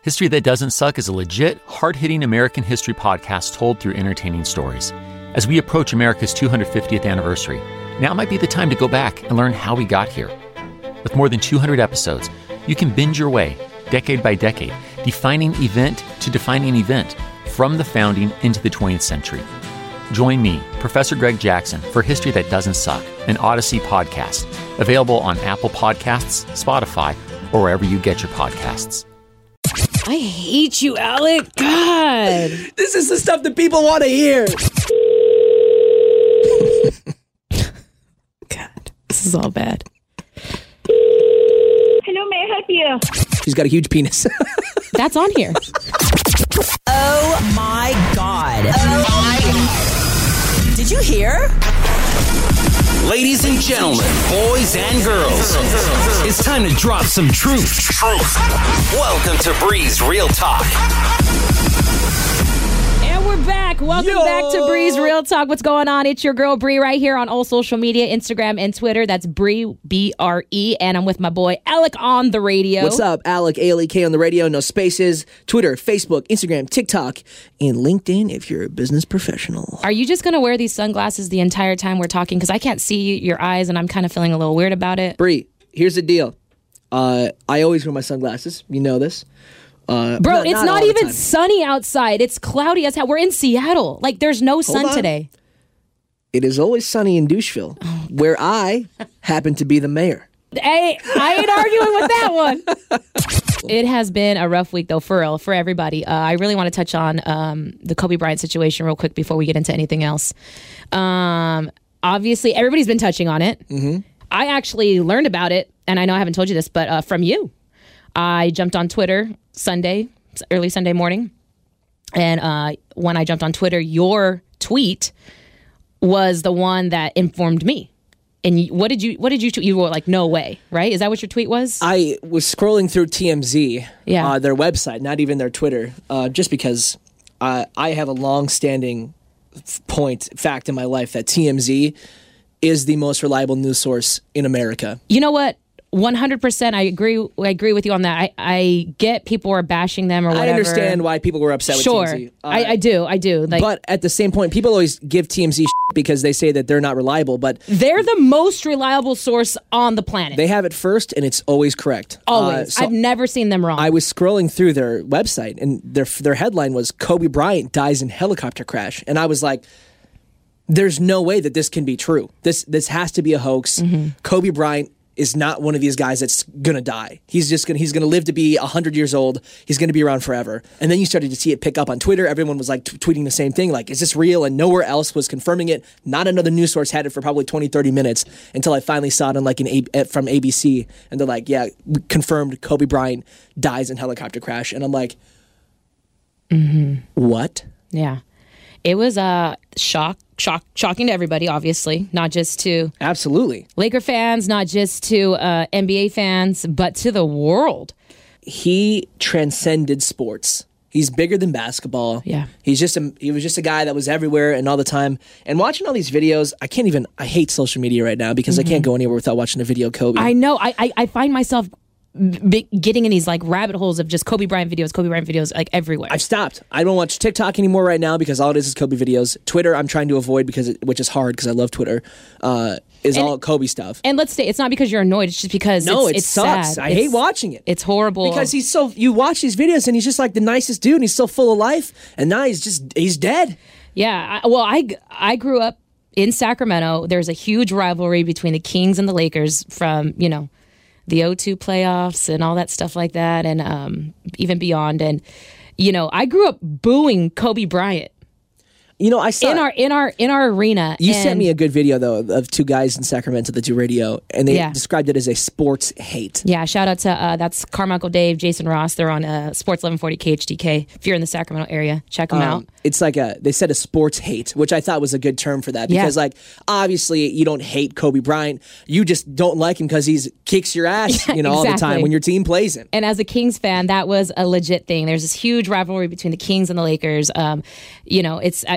History That Doesn't Suck is a legit, hard-hitting American history podcast told through entertaining stories. As we approach America's 250th anniversary, now might be the time to go back and learn how we got here. With more than 200 episodes, you can binge your way, decade by decade, defining event to defining event, from the founding into the 20th century. Join me, Professor Greg Jackson, for History That Doesn't Suck, an Odyssey podcast, available on Apple Podcasts, Spotify, or wherever you get your podcasts. I hate you, Alec. God. This is the stuff that people want to hear. God, this is all bad. Hello, may I help you? She's got a huge penis. That's on here. Oh my God. Oh my God. Did you hear? Ladies and gentlemen, boys and girls, it's time to drop some truth. Welcome to Breeze Real Talk. And we're back. Welcome back to Breeze Real Talk. What's going on? It's your girl Bree right here on all social media, Instagram and Twitter. That's Bree, B-R-E. And I'm with my boy Alec on the radio. What's up? Alec, A-L-E-K on the radio. No spaces. Twitter, Facebook, Instagram, TikTok, and LinkedIn if you're a business professional. Are you just going to wear these sunglasses the entire time we're talking? Because I can't see your eyes and I'm kind of feeling a little weird about it. Bree, here's the deal. I always wear my sunglasses. You know this. Bro, it's not even sunny outside. It's cloudy as hell. We're in Seattle. Like, there's no sun today. It is always sunny in Doucheville, where I happen to be the mayor. Hey, I ain't arguing with that one. It has been a rough week, though, for real, for everybody. I really want to touch on the Kobe Bryant situation real quick before we get into anything else. Obviously, everybody's been touching on it. Mm-hmm. I actually learned about it, and I know I haven't told you this, but from you. I jumped on Twitter early Sunday morning. And when I jumped on Twitter, your tweet was the one that informed me. And what did you tweet? You were like, no way, right? Is that what your tweet was? I was scrolling through TMZ, their website, not even their Twitter, just because I have a long-standing fact in my life that TMZ is the most reliable news source in America. You know what? 100%. I agree with you on that. I get people are bashing them or whatever. I understand why people were upset with TMZ. I do. Like, but at the same point, people always give TMZ shit because they say that they're not reliable, but they're the most reliable source on the planet. They have it first, and it's always correct. Always. I've never seen them wrong. I was scrolling through their website, and their headline was Kobe Bryant dies in helicopter crash, and I was like, there's no way that this can be true. This has to be a hoax. Mm-hmm. Kobe Bryant is not one of these guys that's gonna die. He's gonna live to be 100 years old. He's gonna be around forever. And then you started to see it pick up on Twitter. Everyone was like tweeting the same thing, like, is this real? And nowhere else was confirming it. Not another news source had it for probably 20, 30 minutes until I finally saw it on like from ABC, and they're like, yeah, confirmed Kobe Bryant dies in helicopter crash. And I'm like, what? Yeah. It was shocking to everybody, obviously, not just to absolutely Laker fans, not just to NBA fans, but to the world. He transcended sports. He's bigger than basketball. Yeah, he was just a guy that was everywhere and all the time. And watching all these videos, I hate social media right now because I can't go anywhere without watching a video of Kobe. I know. I find myself getting in these like rabbit holes of just Kobe Bryant videos like everywhere. I've stopped. I don't watch TikTok anymore right now because all it is Kobe videos. Twitter I'm trying to avoid which is hard because I love Twitter. All Kobe stuff. And let's say it's not because you're annoyed, it's just because it sucks. Sad. I hate watching it. It's horrible. Because you watch these videos and he's just like the nicest dude and he's so full of life, and now he's dead. Yeah. I grew up in Sacramento. There's a huge rivalry between the Kings and the Lakers from, the 2002 playoffs and all that stuff like that, and even beyond. And I grew up booing Kobe Bryant. I saw in our arena. You sent me a good video though of two guys in Sacramento that do radio, and they described it as a sports hate. Yeah, shout out to that's Carmichael Dave, Jason Ross. They're on Sports 1140 KHDK. If you're in the Sacramento area, check them out. It's like they said a sports hate, which I thought was a good term for that because like obviously you don't hate Kobe Bryant, you just don't like him because he kicks your ass, all the time when your team plays him. And as a Kings fan, that was a legit thing. There's this huge rivalry between the Kings and the Lakers.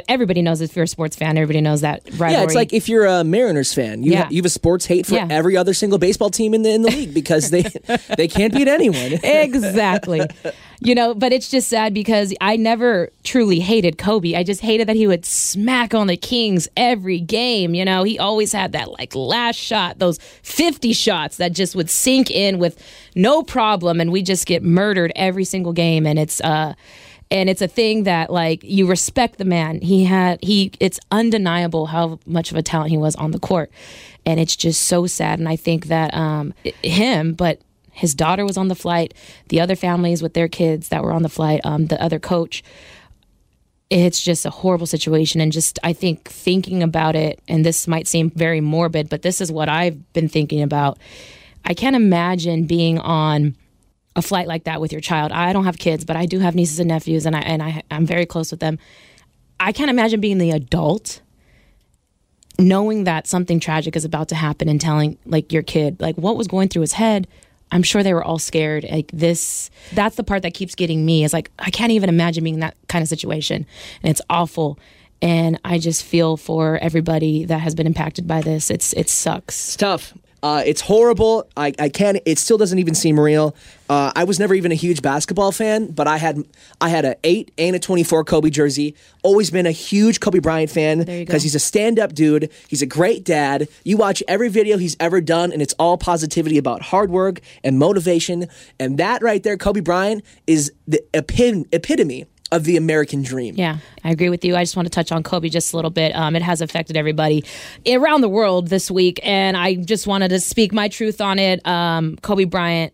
everybody knows if you're a sports fan, everybody knows that rivalry. Yeah, it's like if you're a Mariners fan, you have a sports hate for every other single baseball team in the league because they can't beat anyone. Exactly. But it's just sad because I never truly hated Kobe. I just hated that he would smack on the Kings every game. He always had that last shot, those 50 shots that just would sink in with no problem, and we just get murdered every single game. And it's a thing that you respect the man. It's undeniable how much of a talent he was on the court, and it's just so sad. And I think that but his daughter was on the flight, the other families with their kids that were on the flight, the other coach. It's just a horrible situation. And just, I think, thinking about it, and this might seem very morbid, but this is what I've been thinking about. I can't imagine being on a flight like that with your child. I don't have kids, but I do have nieces and nephews, and I'm very close with them. I can't imagine being the adult knowing that something tragic is about to happen and telling your kid what was going through his head. I'm sure they were all scared. That's the part that keeps getting me, is I can't even imagine being in that kind of situation. And it's awful. And I just feel for everybody that has been impacted by this. It sucks. It's tough. It's horrible. I can't. It still doesn't even seem real. I was never even a huge basketball fan, but I had an 8 and a 24 Kobe jersey. Always been a huge Kobe Bryant fan because he's a stand-up dude. He's a great dad. You watch every video he's ever done, and it's all positivity about hard work and motivation. And that right there, Kobe Bryant, is the epitome of the American dream. Yeah, I agree with you. I just want to touch on Kobe just a little bit. It has affected everybody around the world this week, and I just wanted to speak my truth on it. Kobe Bryant,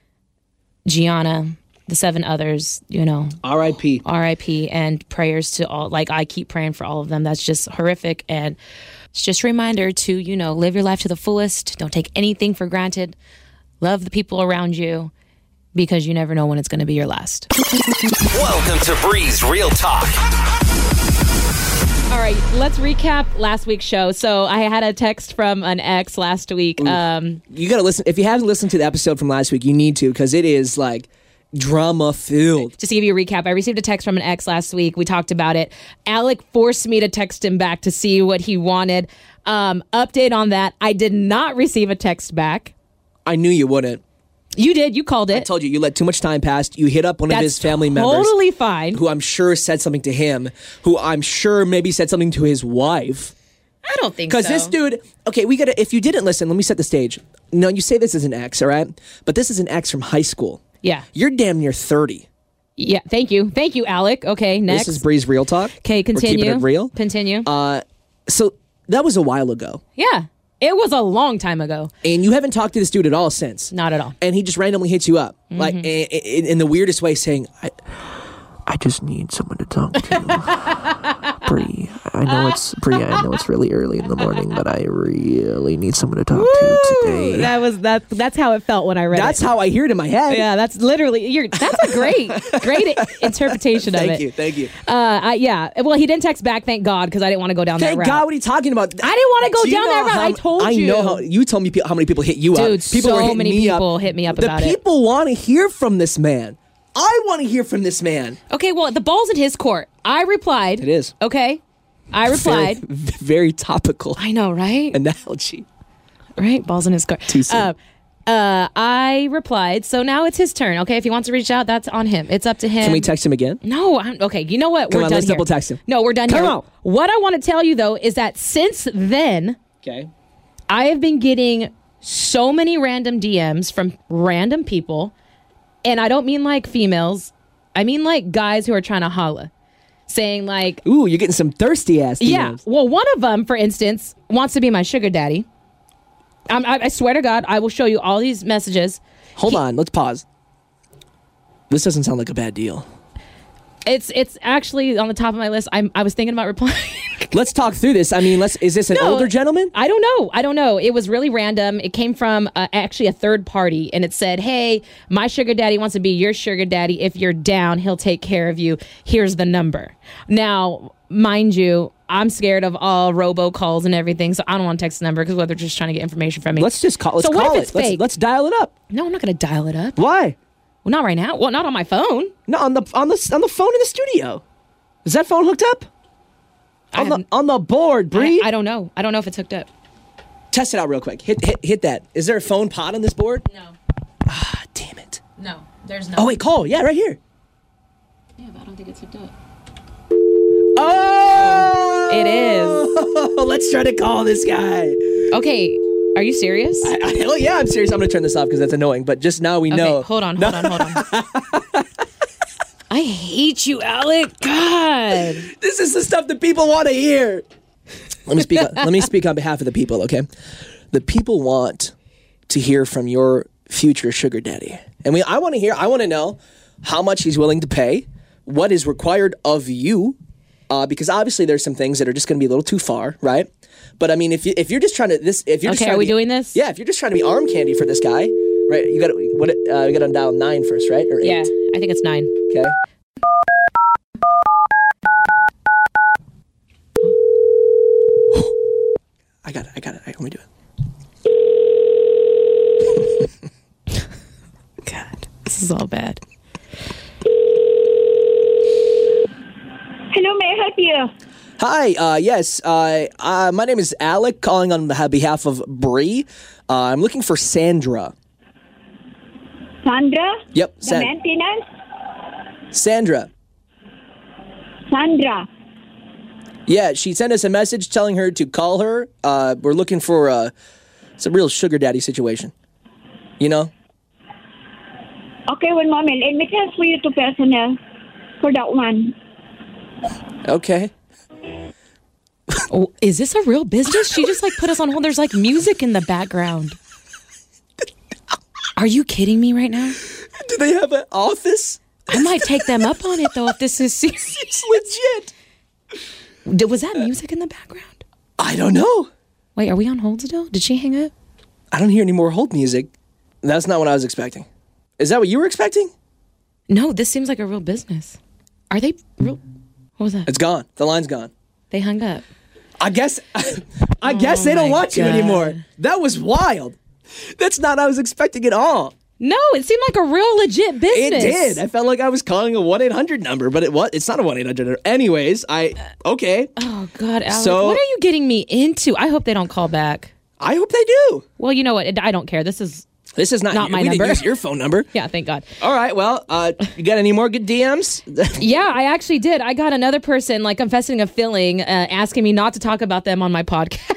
Gianna, the 7 others, R.I.P. R.I.P. and prayers to all. I keep praying for all of them. That's just horrific, and it's just a reminder to, live your life to the fullest. Don't take anything for granted. Love the people around you, because you never know when it's going to be your last. Welcome to Breeze Real Talk. All right, let's recap last week's show. So I had a text from an ex last week. You got to listen. If you haven't listened to the episode from last week, you need to, because it is drama filled. Just to give you a recap, I received a text from an ex last week. We talked about it. Alec forced me to text him back to see what he wanted. Update on that. I did not receive a text back. I knew you wouldn't. You did. You called it. I told you. You let too much time pass. You hit up one of his family members. Totally fine. Who I'm sure said something to him. Who I'm sure maybe said something to his wife. I don't think so. Because this dude... Okay, if you didn't listen, let me set the stage. No, you say this is an ex, all right? But this is an ex from high school. Yeah. You're damn near 30. Yeah, thank you. Thank you, Alec. Okay, next. This is Breeze Real Talk. Okay, continue. We're keeping it real. Continue. So that was a while ago. Yeah. It was a long time ago. And you haven't talked to this dude at all since. Not at all. And he just randomly hits you up. In the weirdest way, saying, I just need someone to talk to. Bree, I know it's really early in the morning, but I really need someone to talk to today. That's how it felt when I read it. That's how I hear it in my head. Yeah, that's literally that's a great interpretation of it. Thank you. Yeah. Well, he didn't text back, thank God, because I didn't want to go down that route. Thank God, what are you talking about? I didn't want to go down that route. I told you. I know you told me how many people hit you up. Dude, so many people hit me up about it. The people want to hear from this man. I want to hear from this man. Okay, well, the ball's in his court. I replied. It is. Okay. I replied. Very topical. I know, right? Analogy. Right? Ball's in his court. Too soon. I replied. So now it's his turn. Okay, if he wants to reach out, that's on him. It's up to him. Can we text him again? No. Okay, you know what? Come we're on, done let's here. double text him. No, we're done Come here. on. What I want to tell you, though, is that since then, okay, I have been getting so many random DMs from random people. And I don't mean females. I mean guys who are trying to holla. Saying ooh, you're getting some thirsty ass DMs. Yeah. Well, one of them, for instance, wants to be my sugar daddy. I swear to God, I will show you all these messages. Hold on. Let's pause. This doesn't sound like a bad deal. It's actually on the top of my list. I was thinking about replying. Let's talk through this. I mean, is this an older gentleman? I don't know. It was really random. It came from actually a third party, and it said, hey, my sugar daddy wants to be your sugar daddy. If you're down, he'll take care of you. Here's the number. Now, mind you, I'm scared of all robocalls and everything, so I don't want to text the number because they're just trying to get information from me. Let's just call it. So what if it's fake? Let's dial it up. No, I'm not going to dial it up. Why? Well, not right now. Well, not on my phone. No, on the phone in the studio. Is that phone hooked up? On the board, Bree. I don't know. I don't know if it's hooked up. Test it out real quick. Hit that. Is there a phone pod on this board? No. Ah, damn it. No. There's no. Oh, wait, call. Yeah, right here. Yeah, but I don't think it's hooked up. Oh! It is. Let's try to call this guy. Okay. Are you serious? Hell yeah, I'm serious. I'm going to turn this off because that's annoying. But just now we know. Okay, hold on. I hate you, Alec. God. This is the stuff that people want to hear. Let me speak on behalf of the people, okay? The people want to hear from your future sugar daddy. And I want to know how much he's willing to pay, what is required of you, because obviously there's some things that are just going to be a little too far, right? But I mean, if you're just trying to doing this? Yeah, if you're just trying to be arm candy for this guy, right? You got to dial 9 first, right? Or 8? Yeah, I think it's 9. Okay. I got it. Let me do it. God, this is all bad. Hello, may I help you? Hi, yes. My name is Alec, calling on behalf of Bree. I'm looking for Sandra. Sandra? Yep, The maintenance? Sandra. Sandra. Yeah, she sent us a message telling her to call her. We're looking for it's a real sugar daddy situation. You know? Okay, one moment. Let me transfer you to personnel for that one. Okay. Oh, is this a real business? She just put us on hold. There's music in the background. Are you kidding me right now? Do they have an office? I might take them up on it though if this is serious. It's legit. Was that music in the background? I don't know. Wait, are we on hold still? Did she hang up? I don't hear any more hold music. That's not what I was expecting. Is that what you were expecting? No, this seems like a real business. Are they real? What was that? It's gone. The line's gone. They hung up. I guess they don't want you anymore. That was wild. That's not what I was expecting at all. No, it seemed like a real legit business. It did. I felt like I was calling a 1-800 number, but it's not a 1-800. Anyways, okay. Oh God, Alec, So- what are you getting me into? I hope they don't call back. I hope they do. Well, you know what? I don't care. This is not my we number. didn't use your phone number. Yeah, thank God. All right. Well, you got any more good DMs? Yeah, I actually did. I got another person confessing a feeling, asking me not to talk about them on my podcast.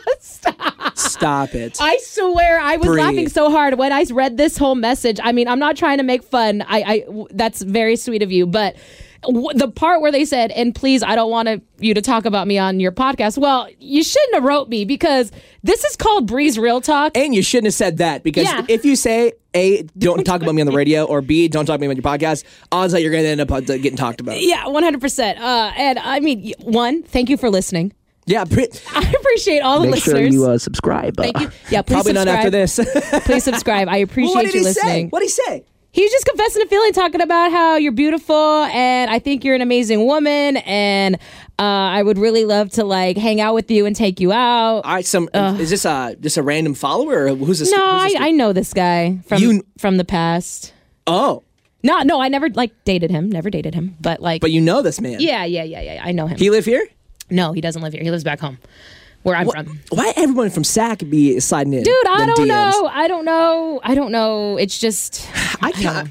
Stop it. I swear I was Bree. laughing so hard when I read this whole message. I mean, I'm not trying to make fun. That's very sweet of you, but the part where they said, "And please, I don't want you to talk about me on your podcast." Well, you shouldn't have wrote me because this is called Bree's Real Talk. And you shouldn't have said that because if you say A, don't talk about me on the radio, or B, don't talk about me on your podcast, odds are you're going to end up getting talked about. Yeah, 100%. And I mean, one, thank you for listening. Yeah, I appreciate all the listeners. Make sure you subscribe. Thank you. Yeah, please probably subscribe. not after this. Please subscribe. I appreciate you listening. What did he say? He was just confessing a feeling, talking about how you're beautiful, and I think you're an amazing woman, and I would really love to hang out with you and take you out. All right, is this just a random follower, or who's this? No, who's this I know this guy from the past. Oh. No, I never dated him. Never dated him, but But you know this man. Yeah. I know him. He live here? No, he doesn't live here. He lives back home, where I'm from. Why everyone from SAC be sliding in? Dude, I don't DMs? know. I don't know. It's just I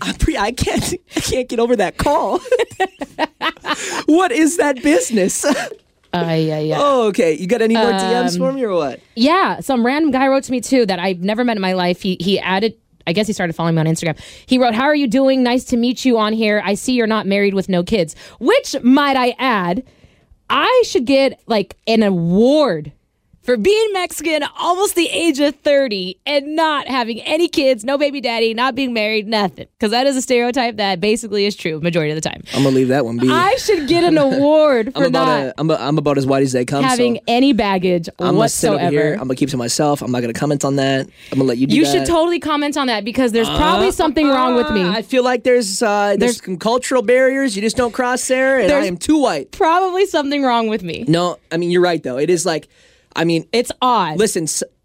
can't get over that call. What is that business? Yeah. Oh, okay. You got any more DMs for me or what? Yeah, some random guy wrote to me too that I've never met in my life. He added, I guess he started following me on Instagram. He wrote, "How are you doing? Nice to meet you on here. I see you're not married with no kids." Which, might I add, I should get an award for being Mexican, almost the age of 30, and not having any kids, no baby daddy, not being married, nothing. Because that is a stereotype that basically is true majority of the time. I'm gonna leave that one be. I should get an award for I'm about as white as they come. having any baggage I'm gonna sit over whatsoever. here. I'm gonna keep to myself. I'm not gonna comment on that. I'm gonna let you do You that. should totally comment on that because there's probably something wrong with me. I feel like there's some cultural barriers you just don't cross there, and I am too white. Probably something wrong with me. No, I mean you're right though. It is it's odd. Listen,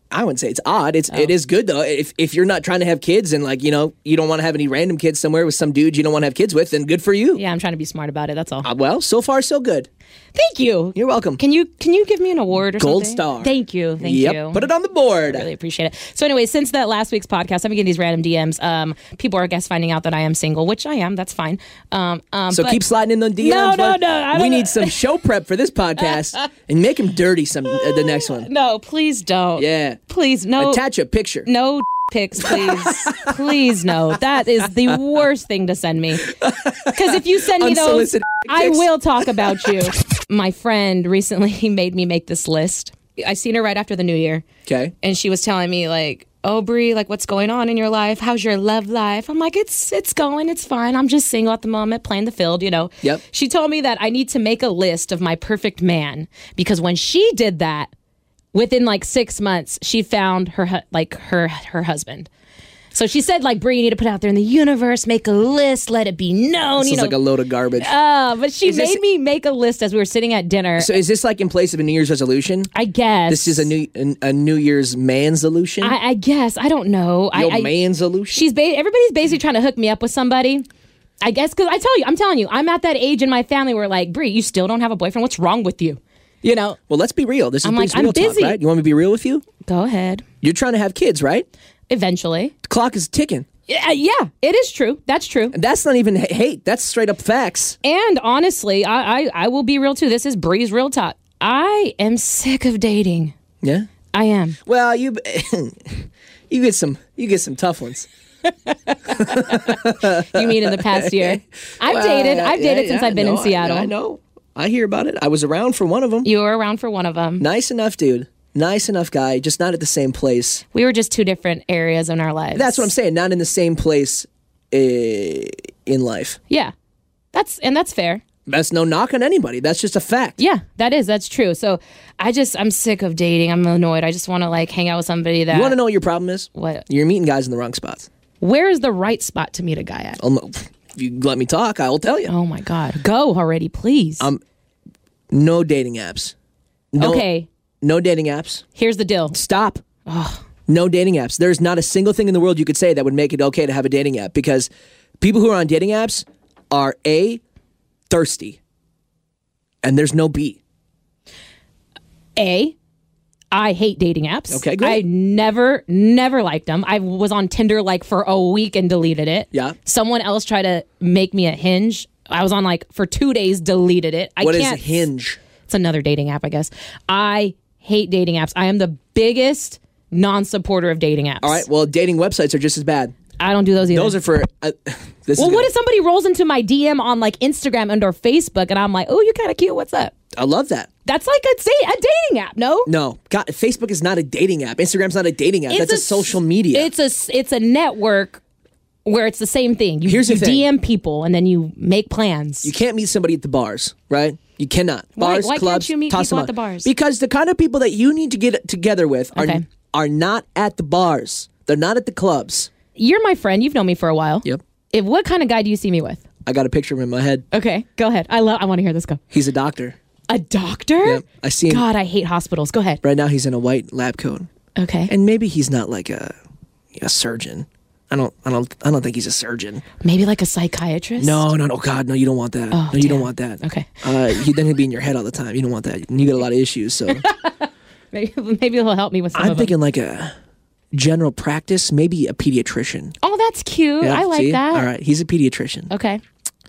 I wouldn't say it's odd. It is good though. If you're not trying to have kids and like, you know, you don't want to have any random kids somewhere with some dude you don't want to have kids with, then good for you. Yeah, I'm trying to be smart about it. That's all. Well, so far so good. Thank you. You're welcome. Can you give me an award or Gold something? star. Thank you. Thank you. Put it on the board. Really appreciate it. So anyway, since that last week's podcast, I've been getting these random DMs. People are, I guess, finding out that I am single, which I am. That's fine. So but keep sliding in the DMs. No. We need some show prep for this podcast and make him dirty the next one. No, please don't. Yeah. Please, no. Attach a picture. No pics, please. Please, no. That is the worst thing to send me. Because if you send me those, Unsolicited I pics. will talk about you. My friend recently made me make this list. I seen her right after the new year. Okay. And she was telling me, like, oh, Bree, like, what's going on in your life? How's your love life? I'm like, it's going. It's fine. I'm just single at the moment, playing the field, you know. Yep. She told me that I need to make a list of my perfect man because when she did that, within like 6 months, she found her husband. So she said, like, Bree, you need to put it out there in the universe, make a list, let it be known. This is like a load of garbage. But she made me make a list as we were sitting at dinner. So is this like in place of a New Year's resolution? I guess This is a New Year's man-solution? I guess I don't know. man-solution? Everybody's basically trying to hook me up with somebody. I guess because I'm telling you, I'm at that age in my family where like, Bree, you still don't have a boyfriend. What's wrong with you? You know. Well, let's be real. This is Bree's I'm real busy. talk, right? You want me to be real with you? Go ahead. You're trying to have kids, right? Eventually. The clock is ticking. Yeah, it is true. That's true. And that's not even hate. That's straight up facts. And honestly, I will be real too. This is Bree's real talk. I am sick of dating. Yeah. I am. Well, you get some tough ones. You mean in the past year? I've dated since I've been in Seattle. I know. I hear about it. I was around for one of them. You were around for one of them. Nice enough, dude. Nice enough guy, just not at the same place. We were just two different areas in our lives. That's what I'm saying. Not in the same place in life. Yeah. That's fair. That's no knock on anybody. That's just a fact. Yeah, that's true. So I'm sick of dating. I'm annoyed. I just want to like hang out with somebody that. You want to know what your problem is? What? You're meeting guys in the wrong spots. Where is the right spot to meet a guy at? You let me talk, I will tell you. Oh my God. Go already, please. No dating apps. Okay. No dating apps. Here's the deal. Stop. No dating apps. There's not a single thing in the world you could say that would make it okay to have a dating app because people who are on dating apps are A, thirsty, and there's no B. A, I hate dating apps. Okay, great. I never liked them. I was on Tinder like for a week and deleted it. Yeah. Someone else tried to make me a Hinge. I was on like for 2 days, deleted it. What is a Hinge? It's another dating app, I guess. I hate dating apps. I am the biggest non-supporter of dating apps. All right, well, dating websites are just as bad. I don't do those either. Those are for... what if somebody rolls into my DM on like Instagram and or Facebook and I'm like, oh, you're kind of cute. What's up? I love that. That's like a dating app, no? No. God, Facebook is not a dating app. Instagram's not a dating app. That's a social media. It's a network where it's the same thing. Here's the thing. DM people and then you make plans. You can't meet somebody at the bars, right? You cannot. Bars, why clubs, can't you meet toss people them at the out. bars? Because the kind of people that you need to get together with are not at the bars. They're not at the clubs. You're my friend. You've known me for a while. Yep. What kind of guy do you see me with? I got a picture of him in my head. Okay, go ahead. I want to hear this. Go. He's a doctor. A doctor? Yep. I see him. God, I hate hospitals. Go ahead. Right now he's in a white lab coat. Okay. And maybe he's not like a surgeon. I don't think he's a surgeon. Maybe like a psychiatrist? No, God, no, you don't want that. Oh, no, you don't want that. Okay. He'll be in your head all the time. You don't want that. You got a lot of issues, so maybe he'll help me with some I'm of them. thinking like a general practice, maybe a pediatrician. Oh, that's cute. Yeah, I like see? that. All right, he's a pediatrician. Okay.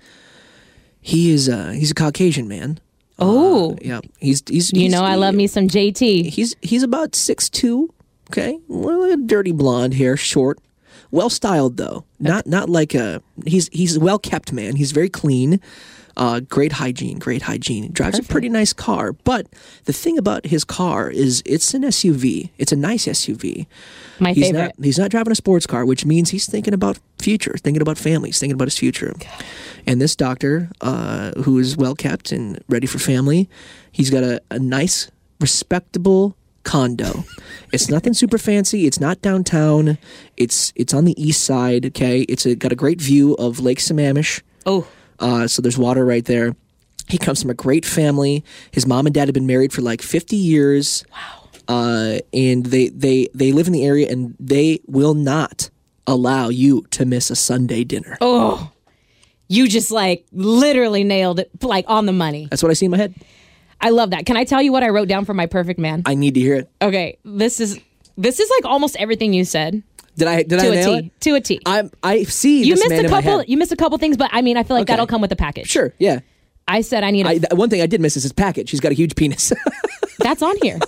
He's a Caucasian man. Oh. Yeah. He's I love me some JT. He's about 6'2", okay? Well, dirty blonde hair, short. Well styled though. Not like he's a well kept man. He's very clean. Great hygiene. Drives a pretty nice car. But the thing about his car is it's an SUV. It's a nice SUV. My favorite. He's not driving a sports car, which means he's thinking about future, thinking about families, thinking about his future. God. And this doctor, who is well kept and ready for family, he's got a nice, respectable condo. It's nothing super fancy. It's not downtown. It's on the east side. Okay, it's got a great view of Lake Sammamish. Oh. So there's water right there. He comes from a great family. His mom and dad have been married for like 50 years. and they live in the area, and they will not allow you to miss a Sunday dinner. Oh, you just like literally nailed it, like on the money. That's what I see in my head. I love that. Can I tell you what I wrote down for my perfect man? I need to hear it. Okay, this is like almost everything you said. Did I nail it? To a T. I see. You this missed man a in my couple. head. You missed a couple things, but I mean, I feel like Okay. that'll come with the package. Sure. Yeah. I said I need a. One thing I did miss is his package. He's got a huge penis. That's on here.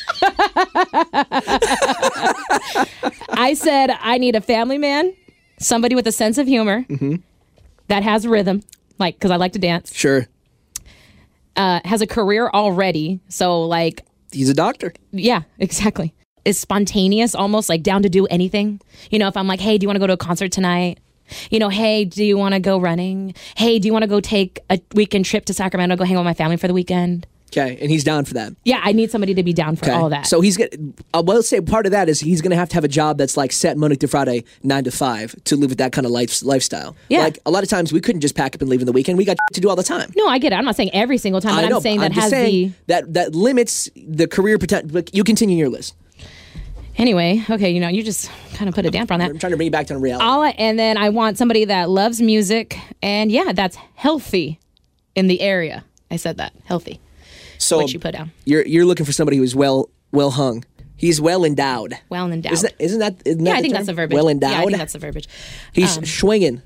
I said I need a family man, somebody with a sense of humor, that has rhythm, like because I like to dance. Sure. Has a career already, so like He's a doctor. yeah, exactly. Is spontaneous, almost like down to do anything. You know, if I'm like, hey, do you want to go to a concert tonight? You know, hey, do you want to go running? Hey, do you want to go take a weekend trip to Sacramento, go hang out with my family for the weekend? Okay, and he's down for that. Yeah, I need somebody to be down for Okay. all of that. So he's gonna. Well, say part of that is he's gonna have to have a job that's like set Monday to Friday, 9 to 5, to live with that kind of lifestyle. Yeah. Like a lot of times we couldn't just pack up and leave in the weekend. We got to do all the time. no, I get it. I'm not saying every single time, but I know, I'm saying that just has saying that limits the career potential. But you continue your list. Anyway, okay, you know, you just kind of put a damper on that. I'm trying to bring you back to reality. And then I want somebody that loves music and yeah, that's healthy in the area. I said that. Healthy. So What you put down. You're looking for somebody who's well hung. He's well endowed. Well endowed. Isn't that yeah, the I think term? that's the verbiage. Well endowed. Yeah, I think that's the verbiage. He's swinging.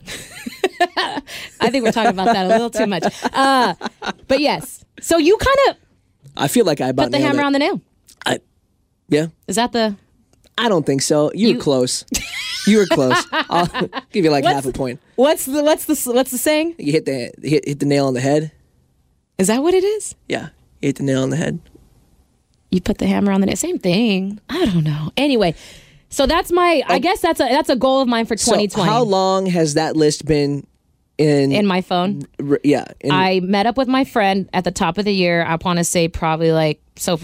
I think we're talking about that a little too much. But yes. So you kind of I feel like I about put the nailed hammer it. on the nail. Yeah. Is that the I don't think so. You were close. You were close. I'll give you like half a point. what's the saying? You hit the nail on the head. Is that what it is? Yeah, you hit the nail on the head. You put the hammer on the nail. Same thing. I don't know. Anyway, so that's my. I guess that's a goal of mine for 2020. So how long has that list been in my phone? Yeah. I met up with my friend at the top of the year. I want to say probably like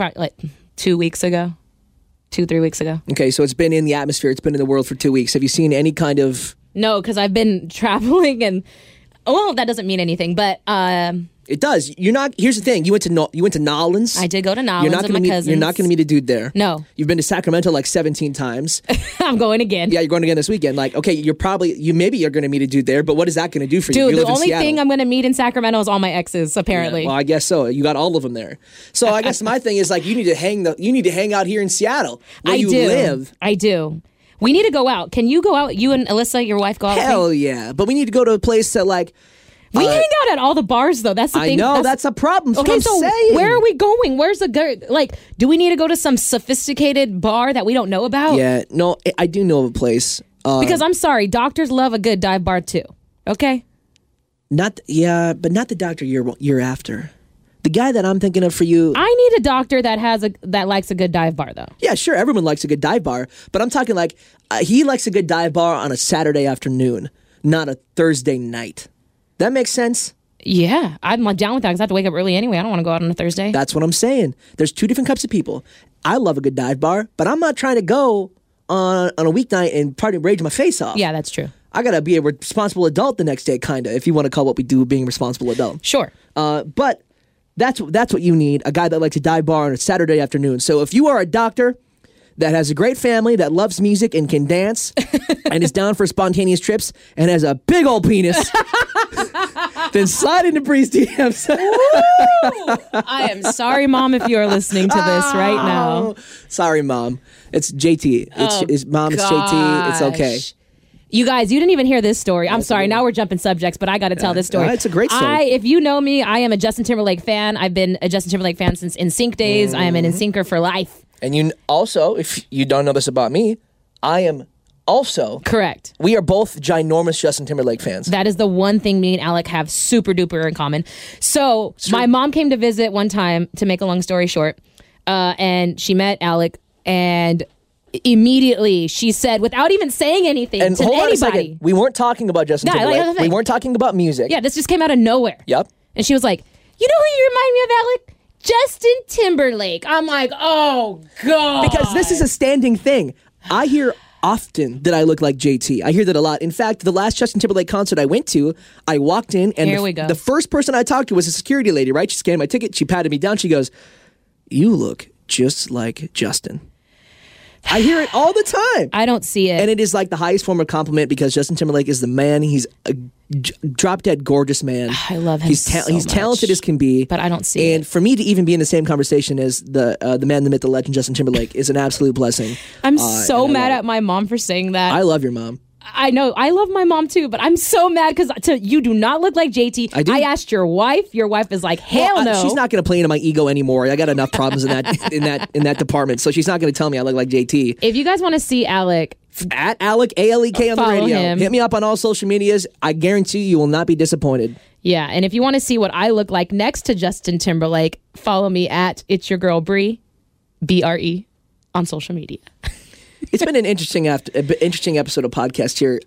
2 weeks ago, 3 weeks ago. Okay, so it's been in the atmosphere. It's been in the world for 2 weeks. Have you seen any kind of? No, because I've been traveling and well, that doesn't mean anything, but It does. You're not. Here's the thing. You went to Nolans. I did go to Nolans You're not with gonna my meet. cousins. You're not going to meet a dude there. No. You've been to Sacramento like 17 times. I'm going again. Yeah, you're going again this weekend. Like, okay, maybe you're going to meet a dude there, but what is that going to do for you? Dude, You the live in only Seattle. thing I'm going to meet in Sacramento is all my exes, apparently. Yeah, well, I guess so. You got all of them there. So I guess my thing is like you need to hang out here in Seattle where you live. I do. We need to go out. Can you go out? You and Alyssa, your wife, go out with me? Hell yeah! But we need to go to a place that like. We hang out at all the bars, though. That's the I thing. know that's a problem. That's Okay, what I'm so saying. where are we going? Where's the do we need to go to some sophisticated bar that we don't know about? Yeah, no, I do know of a place. Because I'm sorry, doctors love a good dive bar too. Okay. But not the doctor you're after. The guy that I'm thinking of for you. I need a doctor that likes a good dive bar, though. Yeah, sure, everyone likes a good dive bar, but I'm talking like he likes a good dive bar on a Saturday afternoon, not a Thursday night. That makes sense? Yeah, I'm down with that because I have to wake up early anyway. I don't want to go out on a Thursday. That's what I'm saying. There's two different types of people. I love a good dive bar, but I'm not trying to go on a weeknight and party and rage my face off. Yeah, that's true. I gotta be a responsible adult the next day, kinda, if you want to call what we do being a responsible adult. Sure. But that's what you need, a guy that likes a dive bar on a Saturday afternoon. So if you are a doctor that has a great family, that loves music and can dance, and is down for spontaneous trips, and has a big old penis, then slide into Bree's DMs. I am sorry, Mom, if you are listening to this right now. Sorry, Mom. It's JT. It's Mom, it's JT. It's okay. Gosh. You guys, you didn't even hear this story. I'm sorry. Now we're jumping subjects, but I got to tell this story. It's a great story. If you know me, I am a Justin Timberlake fan. I've been a Justin Timberlake fan since NSYNC days. I am an NSYNCer for life. And you also, if you don't know this about me, I am also. Correct. We are both ginormous Justin Timberlake fans. That is the one thing me and Alec have super duper in common. So my mom came to visit one time, to make a long story short, and she met Alec, and immediately she said, without even saying anything And to hold on a anybody. second. We weren't talking about Justin No, Timberlake. like- We weren't talking about music. Yeah, this just came out of nowhere. Yep. And she was like, you know who you remind me of, Alec? Justin Timberlake. I'm like, oh, God. Because this is a standing thing. I hear often that I look like JT. I hear that a lot. In fact, the last Justin Timberlake concert I went to, I walked in and Here we go. the first person I talked to was a security lady, right? She scanned my ticket. She patted me down. She goes, "You look just like Justin. I hear it all the time. I don't see it. And it is like the highest form of compliment because Justin Timberlake is the man. He's a drop dead gorgeous man. I love him. He's so he's much. talented as can be. But I don't see And it. for me to even be in the same conversation as the man, the myth, the legend, Justin Timberlake is an absolute blessing. I'm so and I mad love at my mom for saying that. I love your mom. I know. I love my mom too, but I'm so mad because you do not look like JT. I do. I asked your wife. Your wife is like, hell Well, no. She's not going to play into my ego anymore. I got enough problems in that department. So she's not going to tell me I look like JT. If you guys want to see Alec, At Alec, ALEK on the Follow radio. him. Hit me up on all social medias. I guarantee you will not be disappointed. yeah, and if you want to see what I look like next to Justin Timberlake, follow me at It's Your Girl Bree, BRE, on social media. It's been an interesting episode of podcast here.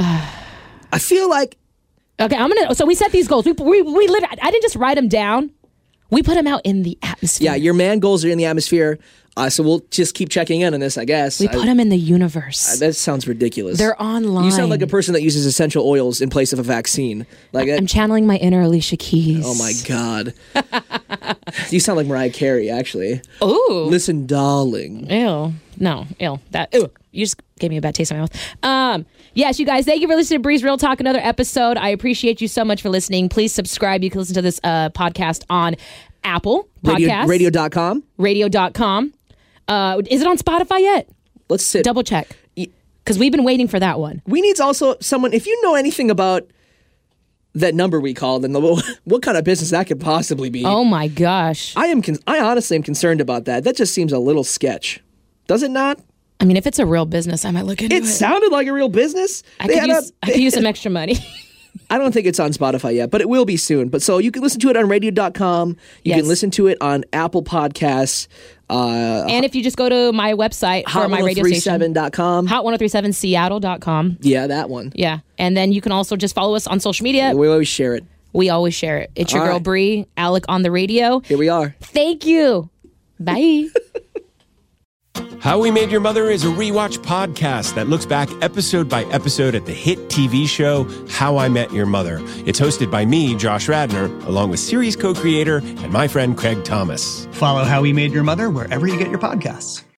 I feel like Okay, so we set these goals. We literally, I didn't just write them down. We put them out in the atmosphere. yeah, your man goals are in the atmosphere. So we'll just keep checking in on this, I guess. We put them in the universe. That sounds ridiculous. They're online. You sound like a person that uses essential oils in place of a vaccine. Like I'm channeling my inner Alicia Keys. oh my God. You sound like Mariah Carey, actually. Ooh. Listen, darling. Ew. No, ew. Ew. You just gave me a bad taste in my mouth. Yes, you guys, thank you for listening to Breeze Real Talk, another episode. I appreciate you so much for listening. Please subscribe. You can listen to this podcast on Apple Podcasts. Radio.com. Radio.com. Is it on Spotify yet? Let's sit. Double check. Because we've been waiting for that one. We need also someone, if you know anything about that number we called and what kind of business that could possibly be. Oh my gosh. I honestly am concerned about that. That just seems a little sketch. Does it not? I mean, if it's a real business, I might look into it. It sounded like a real business. I could use some extra money. I don't think it's on Spotify yet, but it will be soon. But so you can listen to it on radio.com. You Yes. can listen to it on Apple Podcasts. And if you just go to my website for my radio station, Hot1037.com. hot1037seattle.com. Yeah, that one. Yeah. And then you can also just follow us on social media. We always share it. We always share it. It's your All girl right. Bree, Alec on the radio. Here we are. Thank you. Bye. How We Made Your Mother is a rewatch podcast that looks back episode by episode at the hit TV show How I Met Your Mother. It's hosted by me, Josh Radnor, along with series co-creator and my friend Craig Thomas. Follow How We Made Your Mother wherever you get your podcasts.